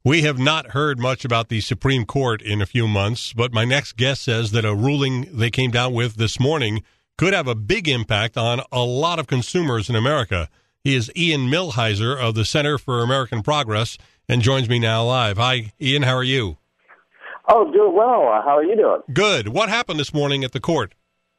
We have not heard much about the Supreme Court in a few months, but my next guest says that a ruling they came down with this morning could have a big impact on a lot of consumers in America. He is Ian Millhiser of the Center for American Progress and joins me now live. Hi, Ian. How are you? Oh, doing well. How are you doing? Good. What happened this morning at the court?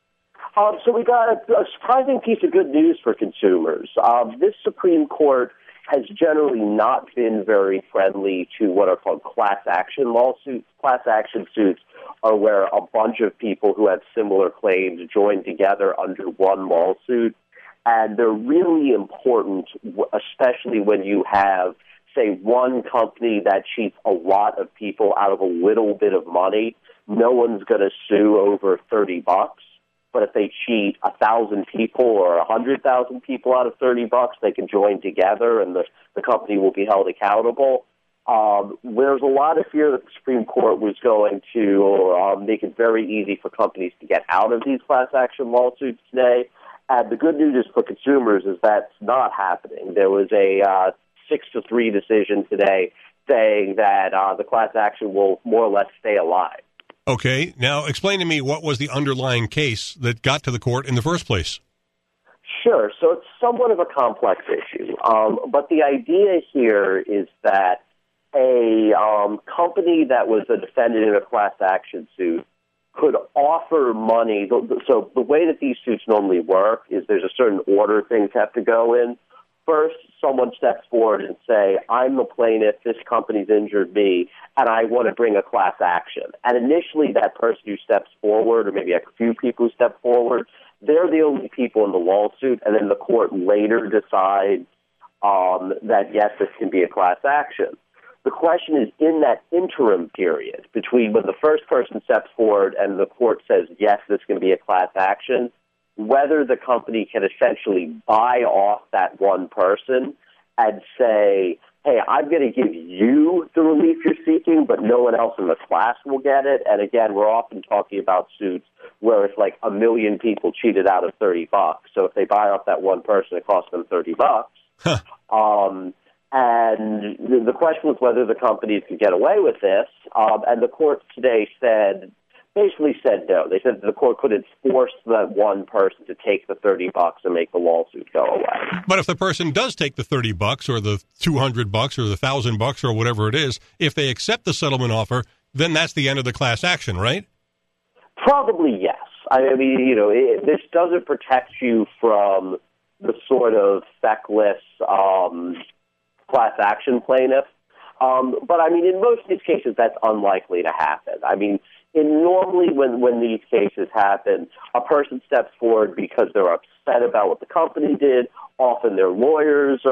So we got a surprising piece of good news for consumers. This Supreme Court has generally not been very friendly to what are called class action lawsuits. Class action suits are where a bunch of people who have similar claims join together under one lawsuit. And they're really important, especially when you have, say, one company that cheats a lot of people out of a little bit of money. No one's going to sue over $30. But if they cheat 1,000 people or 100,000 people out of $30, they can join together and the company will be held accountable. There's a lot of fear that the Supreme Court was going to make it very easy for companies to get out of these class action lawsuits today. And the good news for consumers is that's not happening. There was a 6-3 decision today saying that the class action will more or less stay alive. Okay. Now, explain to me what was the underlying case that got to the court in the first place. Sure. So it's somewhat of a complex issue. But the idea here is that a company that was a defendant in a class action suit could offer money. So the way that these suits normally work is there's a certain order things have to go in. First, someone steps forward and say, I'm the plaintiff, this company's injured me, and I want to bring a class action. And initially, that person who steps forward, or maybe a few people who step forward, they're the only people in the lawsuit, and then the court later decides that, yes, this can be a class action. The question is, in that interim period between when the first person steps forward and the court says, yes, this can be a class action, whether the company can essentially buy off that one person and say, hey, I'm going to give you the relief you're seeking, but no one else in the class will get it. And again, we're often talking about suits where it's like 1 million people cheated out of $30. So if they buy off that one person, it costs them $30. And the question was whether the companies could get away with this. And the court today basically said no. They said the court couldn't force that one person to take the $30 and make the lawsuit go away. But if the person does take the $30 or the $200 or the $1,000 or whatever it is, if they accept the settlement offer, then that's the end of the class action, right? Probably yes. I mean, this doesn't protect you from the sort of feckless class action plaintiff. But I mean, in most of these cases, that's unlikely to happen. I mean, normally when these cases happen, a person steps forward because they're upset about what the company did. Often their lawyers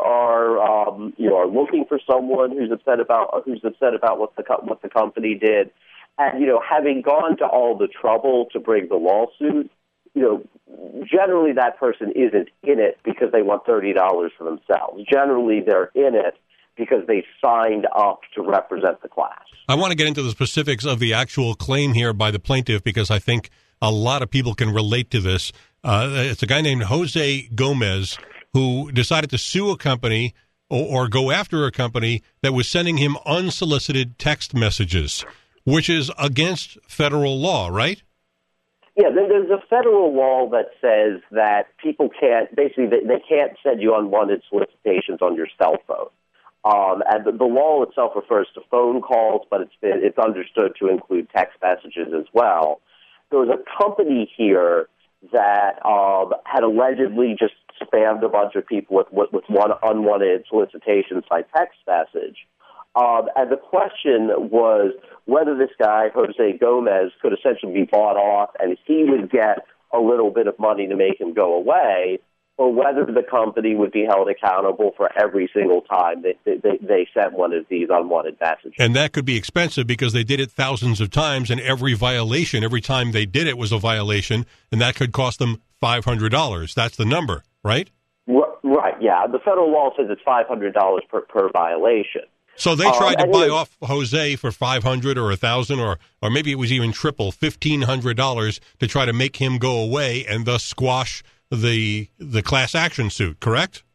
are looking for someone who's upset about what the company did. And having gone to all the trouble to bring the lawsuit, generally that person isn't in it because they want $30 for themselves. Generally, they're in it because they signed up to represent the class. I want to get into the specifics of the actual claim here by the plaintiff because I think a lot of people can relate to this. It's a guy named Jose Gomez who decided to sue a company or go after a company that was sending him unsolicited text messages, which is against federal law, right? Yeah, there's a federal law that says that people can't send you unwanted solicitations on your cell phone. And the law itself refers to phone calls, but it's understood to include text messages as well. There was a company here that had allegedly just spammed a bunch of people with one unwanted solicitation by text message. And the question was whether this guy, Jose Gomez, could essentially be bought off and he would get a little bit of money to make him go away, or whether the company would be held accountable for every single time they sent one of these unwanted messages. And that could be expensive because they did it thousands of times, and every time they did it was a violation, and that could cost them $500. That's the number, right? Right, yeah. The federal law says it's $500 per violation. So they tried to buy off Jose for $500 or $1,000 or maybe it was even triple, $1,500 to try to make him go away and thus squash the class action suit, correct?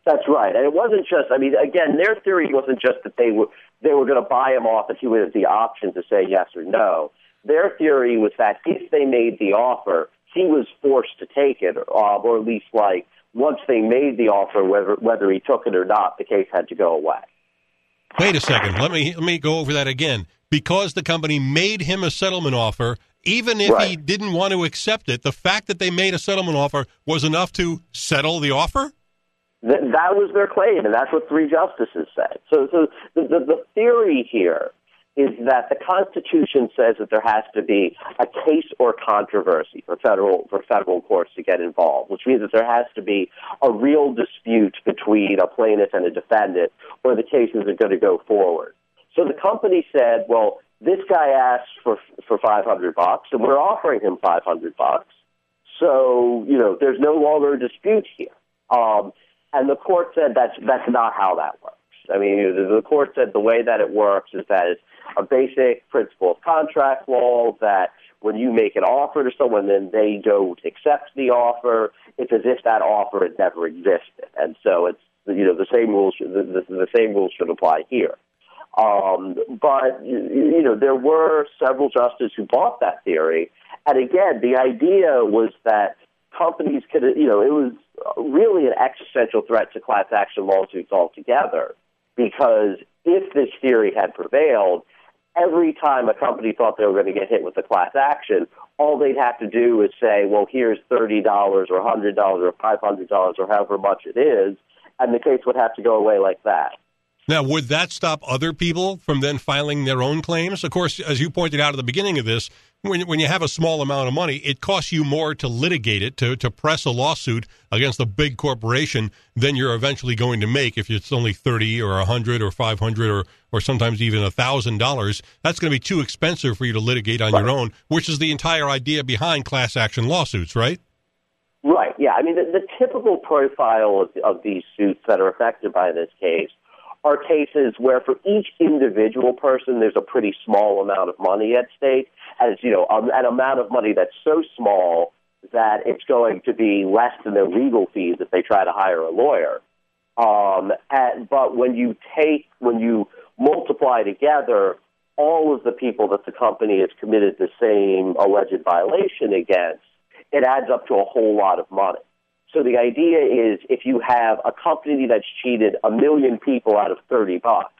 That's right. And it wasn't just, I mean, again, their theory wasn't just that they were going to buy him off and he would have the option to say yes or no. Their theory was that if they made the offer, he was forced to take it, or at least like once they made the offer, whether he took it or not, the case had to go away. Wait a second. Let me go over that again. Because the company made him a settlement offer, even if he didn't want to accept it, the fact that they made a settlement offer was enough to settle the offer? That was their claim, and that's what three justices said. So the theory here is that the Constitution says that there has to be a case or controversy for federal courts to get involved, which means that there has to be a real dispute between a plaintiff and a defendant, or the cases are going to go forward. So the company said, well, this guy asked for $500, and we're offering him $500. So, there's no longer a dispute here. And the court said that's not how that works. I mean, the court said the way that it works is that it's a basic principle of contract law that when you make an offer to someone, then they don't accept the offer. It's as if that offer had never existed. And so it's, the same rules should apply here. But there were several justices who bought that theory. And again, the idea was that companies could, it was really an existential threat to class action lawsuits altogether, because if this theory had prevailed, every time a company thought they were going to get hit with a class action, all they'd have to do is say, well, here's $30 or $100 or $500 or however much it is, and the case would have to go away like that. Now, would that stop other people from then filing their own claims? Of course, as you pointed out at the beginning of this, when you have a small amount of money, it costs you more to litigate it, to press a lawsuit against a big corporation than you're eventually going to make if it's only $30 or $100 or $500 or sometimes even $1,000. That's going to be too expensive for you to litigate on your own, which is the entire idea behind class action lawsuits, right? Right, yeah. I mean, the typical profile of these suits that are affected by this case are cases where for each individual person there's a pretty small amount of money at stake, and it's, an amount of money that's so small that it's going to be less than their legal fees if they try to hire a lawyer. But when you multiply together all of the people that the company has committed the same alleged violation against, it adds up to a whole lot of money. So the idea is if you have a company that's cheated 1 million people out of $30,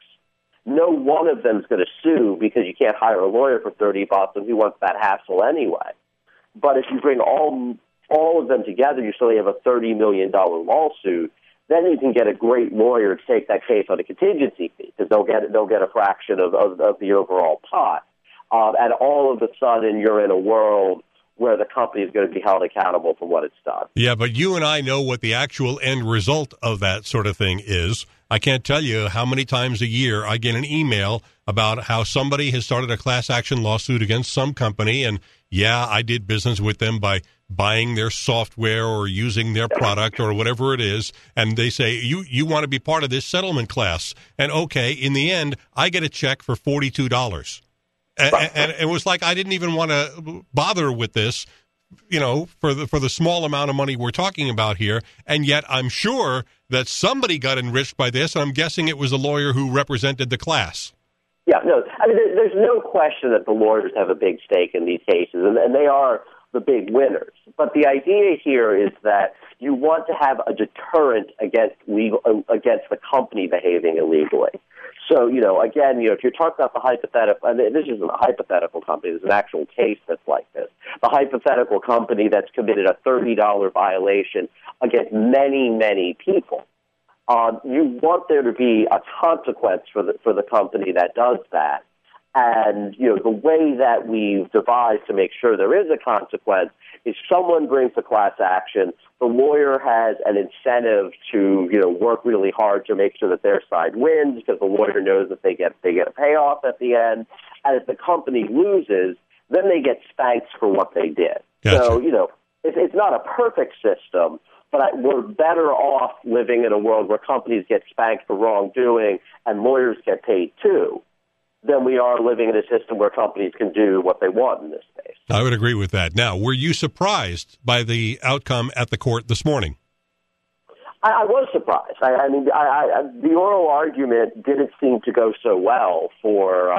no one of them is going to sue because you can't hire a lawyer for $30, and who wants that hassle anyway? But if you bring all of them together, you suddenly have a $30 million lawsuit. Then you can get a great lawyer to take that case on a contingency fee because they'll get a fraction of the overall pot. And all of a sudden, you're in a world where the company is going to be held accountable for what it's done. Yeah, but you and I know what the actual end result of that sort of thing is. I can't tell you how many times a year I get an email about how somebody has started a class action lawsuit against some company, and yeah, I did business with them by buying their software or using their product or whatever it is, and they say, you want to be part of this settlement class. And okay, in the end, I get a check for $42. And it was like I didn't even want to bother with this, for the small amount of money we're talking about here. And yet I'm sure that somebody got enriched by this, and I'm guessing it was a lawyer who represented the class. Yeah, no, I mean, there's no question that the lawyers have a big stake in these cases, and they are the big winners. But the idea here is that you want to have a deterrent against the company behaving illegally. So, again, if you're talking about the hypothetical, and this isn't a hypothetical company, there's an actual case that's like this. The hypothetical company that's committed a $30 violation against many, many people. You want there to be a consequence for the company that does that. And, the way that we've devised to make sure there is a consequence is someone brings a class action, the lawyer has an incentive to, work really hard to make sure that their side wins because the lawyer knows that they get a payoff at the end. And if the company loses, then they get spanked for what they did. Gotcha. So, it's not a perfect system, but we're better off living in a world where companies get spanked for wrongdoing and lawyers get paid too, than we are living in a system where companies can do what they want in this space. I would agree with that. Now, were you surprised by the outcome at the court this morning? I was surprised. I mean, the oral argument didn't seem to go so well for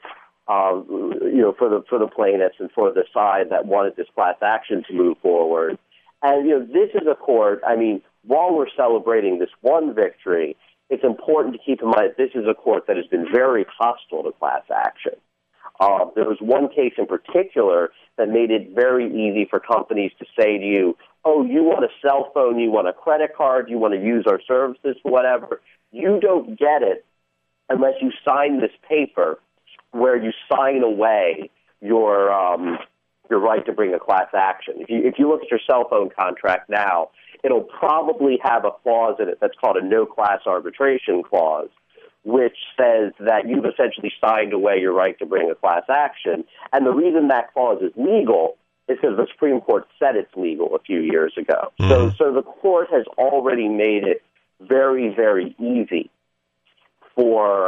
for the plaintiffs and for the side that wanted this class action to move forward. And this is a court. I mean, while we're celebrating this one victory, it's important to keep in mind this is a court that has been very hostile to class action. There was one case in particular that made it very easy for companies to say to you, oh, you want a cell phone, you want a credit card, you want to use our services, whatever. You don't get it unless you sign this paper where you sign away your right to bring a class action. If you look at your cell phone contract now, it'll probably have a clause in it that's called a no-class arbitration clause, which says that you've essentially signed away your right to bring a class action. And the reason that clause is legal is because the Supreme Court said it's legal a few years ago. Mm-hmm. So the court has already made it very, very easy for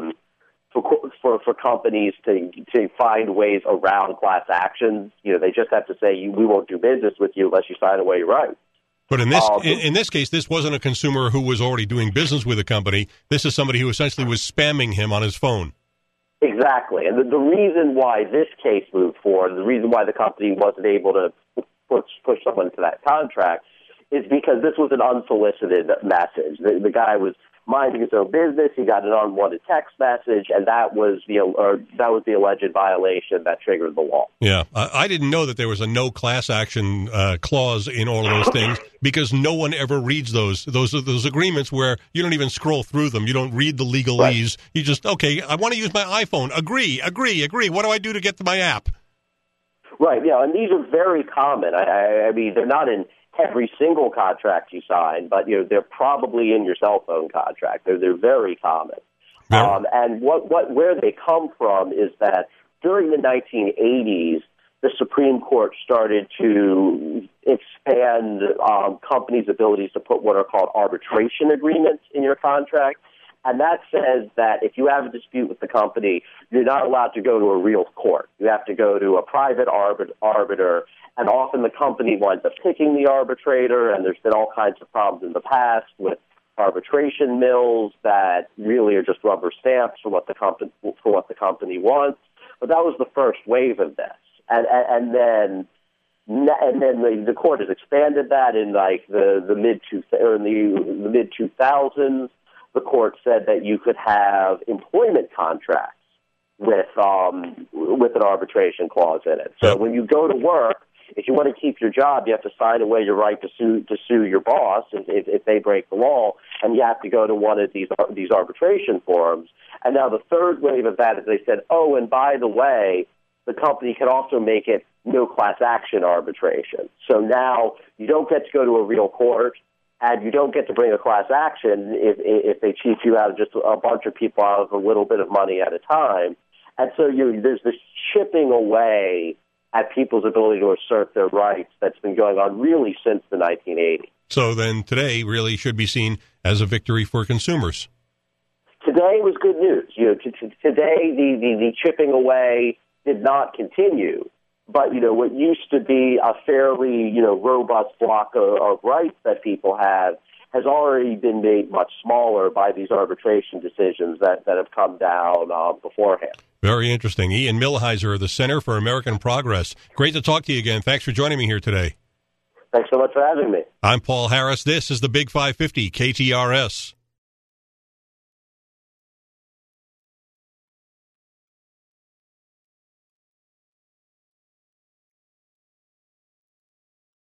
companies to find ways around class actions. They just have to say, we won't do business with you unless you sign away your rights. But in this case, this wasn't a consumer who was already doing business with a company. This is somebody who essentially was spamming him on his phone. Exactly. And the reason why this case moved forward, the reason why the company wasn't able to push someone into that contract is because this was an unsolicited message. The guy was minding his own business. He got an unwanted text message, and that was the alleged violation that triggered the law. Yeah, I didn't know that there was a no class action clause in all of those things because no one ever reads those agreements where you don't even scroll through them. You don't read the legalese. Right. You just, okay, I want to use my iPhone. Agree. What do I do to get to my app? Right. Yeah, and these are very common. I mean, they're not in every single contract you sign, but they're probably in your cell phone contract. They're very common. And where they come from is that during the 1980s, the Supreme Court started to expand companies' abilities to put what are called arbitration agreements in your contract. And that says that if you have a dispute with the company, you're not allowed to go to a real court. You have to go to a private arbiter. And often the company winds up picking the arbitrator, and there's been all kinds of problems in the past with arbitration mills that really are just rubber stamps for what the company wants. But that was the first wave of this, and then the court has expanded that in like the mid 2000s. The court said that you could have employment contracts with an arbitration clause in it. So when you go to work, if you want to keep your job, you have to sign away your right to sue your boss if they break the law, and you have to go to one of these arbitration forums. And now the third wave of that is they said, oh, and by the way, the company can also make it no class action arbitration. So now you don't get to go to a real court, and you don't get to bring a class action if they cheat you out of just a bunch of people out of a little bit of money at a time. And so there's this chipping away at people's ability to assert their rights that's been going on really since the 1980s. So then today really should be seen as a victory for consumers. Today was good news. Today the chipping away did not continue. But, what used to be a fairly, robust block of rights that people have has already been made much smaller by these arbitration decisions that have come down beforehand. Very interesting. Ian Millhiser of the Center for American Progress. Great to talk to you again. Thanks for joining me here today. Thanks so much for having me. I'm Paul Harris. This is the Big 550 KTRS.